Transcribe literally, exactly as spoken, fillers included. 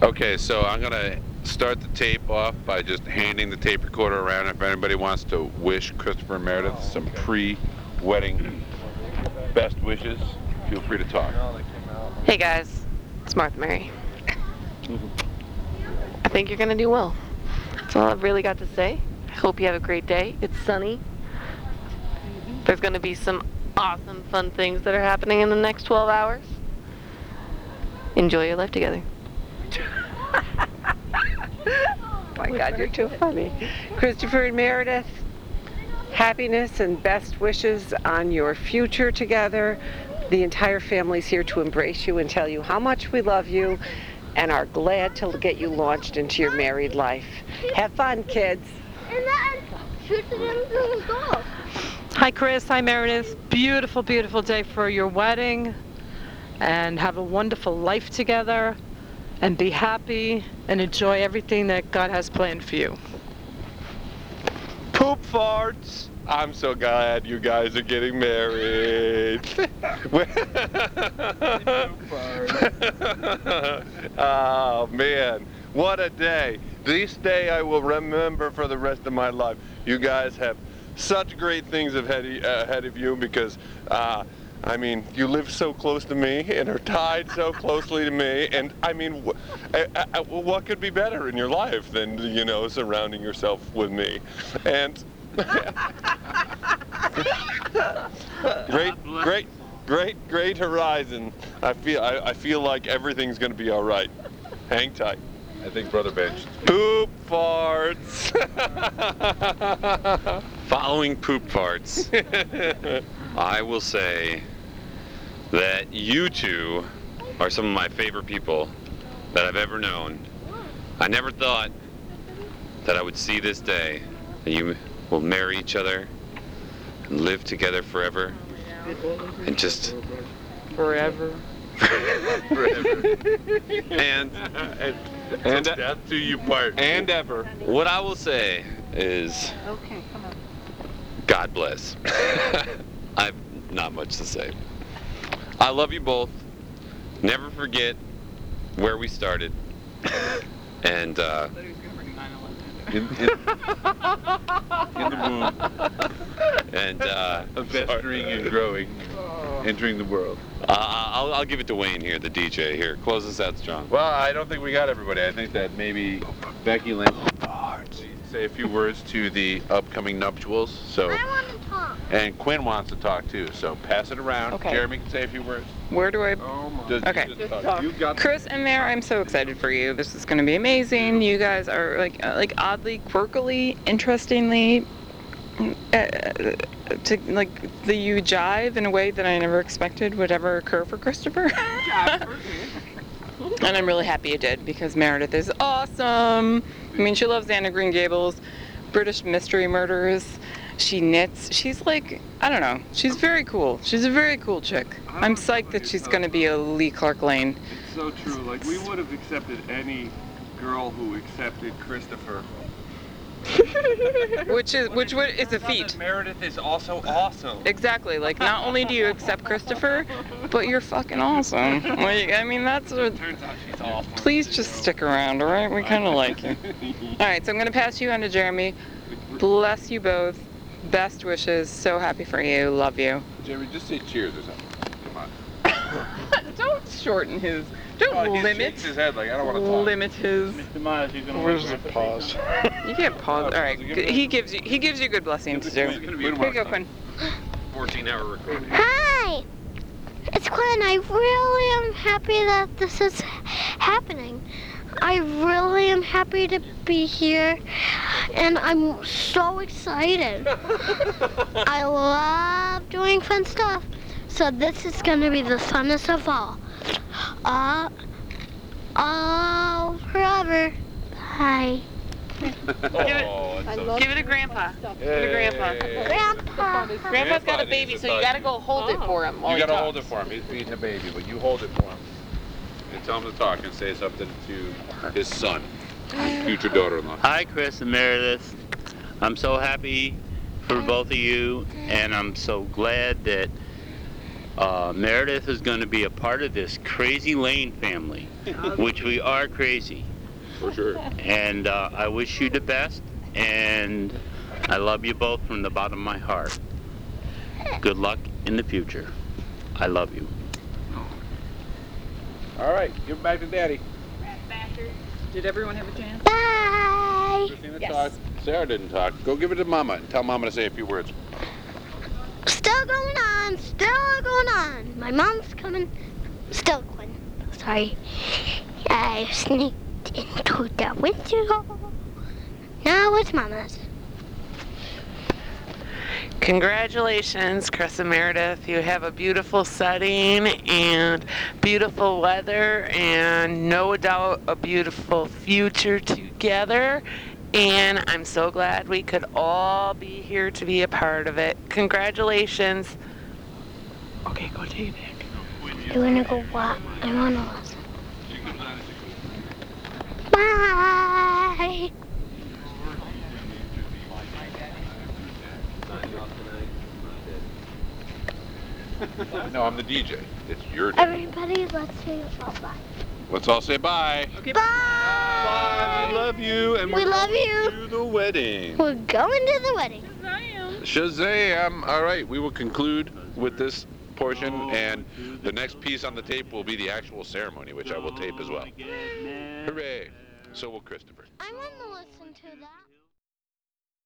Okay, so I'm gonna start the tape off by just handing the tape recorder around. If anybody wants to wish Christopher and Meredith some pre-wedding best wishes, feel free to talk. Hey guys, it's Martha Mary. I think you're gonna do well. That's all I've really got to say. I hope you have a great day. It's sunny. There's gonna be some awesome fun things that are happening in the next twelve hours. Enjoy your life together. Oh my God, you're too funny. Christopher and Meredith, happiness and best wishes on your future together. The entire family's here to embrace you and tell you how much we love you and are glad to get you launched into your married life. Have fun, kids. And then shoot them through his golf. Hi Chris, hi Meredith. Beautiful, beautiful day for your wedding. And have a wonderful life together. And be happy and enjoy everything that God has planned for you. Poop farts. I'm so glad you guys are getting married. Oh man, what a day. This day I will remember for the rest of my life. You guys have such great things ahead of, uh, ahead of you because uh, I mean, you live so close to me and are tied so closely to me, and I mean, wh uh, uh, what could be better in your life than, you know, surrounding yourself with me? And great, great, great, great horizon. I feel, I, I feel like everything's gonna be all right. Hang tight. I think Brother Bench. Poop farts. Following poop farts, I will say that you two are some of my favorite people that I've ever known. I never thought that I would see this day, that you will marry each other and live together forever and just Forever. forever. And, and, and death do you part. And ever. what I will say is, Okay, come on. God bless. I've not much to say. I love you both. Never forget where we started. And uh, In, in, in the womb, and uh, festering and growing, entering the world. uh, I'll, I'll give it to Wayne here, the D J. Here, close us out strong. Well, I don't think we got everybody. I think that maybe Becky Lynn say a few words to the upcoming nuptials. So, I want to talk. and Quinn wants to talk too. So pass it around. Okay. Jeremy can say a few words. Where do I? Just, Okay. just talk. You got Chris and Mare, I'm so excited for you. This is going to be amazing. You guys are like, uh, like oddly, quirkily, interestingly, uh, to like the you jive in a way that I never expected would ever occur for Christopher. And I'm really happy it did because Meredith is awesome. I mean, she loves Anne of Green Gables, British mystery murders. She knits. She's like, I don't know. She's very cool. She's a very cool chick. I'm psyched that she's going to be a Lee Clark Lane. It's so true. Like, we would have accepted any girl who accepted Christopher. Which is which would is a feat. Meredith is also awesome. Exactly. Like, not only do you accept Christopher, but you're fucking awesome. Like, I mean, that's what. Turns out she's awful. Please just stick around, all right? We kind of like you. All right, so I'm gonna pass you on to Jeremy. Bless you both. Best wishes. So happy for you. Love you. Jeremy, just say cheers or something. Come on. Don't shorten his. Don't Oh, he limit. shakes his head like I don't want to talk. Limit his. Where's the pause? You can't pause. All right. He gives you. He gives you good blessings too. Here you go, Quinn. fourteen hour recording. Hi, it's Quinn. I really am happy that this is happening. I really am happy to be here, and I'm so excited. I love doing fun stuff, so this is going to be the funnest of all. Uh, all forever. Bye. Oh, that's so Give it to Grandpa. Give it to Grandpa. Grandpa. Grandpa's got a baby, so you gotta go hold it for him while You he gotta talks. hold it for him. He's feeding a baby, but you hold it for him. And tell him to talk and say something to his son, future daughter-in-law. Hi, Chris and Meredith. I'm so happy for both of you, and I'm so glad that Uh, Meredith is going to be a part of this crazy Lane family, which we are crazy. For sure. And uh, I wish you the best, and I love you both from the bottom of my heart. Good luck in the future. I love you. All right, give it back to Daddy. Did everyone have a chance? Bye. Christina Yes. talked. Sarah didn't talk. Go give it to Mama and tell Mama to say a few words. Still going on. Still going on. My mom's coming. Still going. Sorry. I sneaked into the window. Now it's Mama's. Congratulations, Chris and Meredith. You have a beautiful setting and beautiful weather and no doubt a beautiful future together. And I'm so glad we could all be here to be a part of it. Congratulations. Okay, go take it back. You wanna go what? I wanna listen. Bye. No, I'm the D J. It's your turn. Everybody, let's say bye. Let's all say bye. Okay. Bye. Bye. We love you, and We we're love you. to the wedding. We're going to the wedding. Shazam! All right, we will conclude with this portion, and the next piece on the tape will be the actual ceremony, which I will tape as well. Hooray! So will Christopher. I want to listen to that.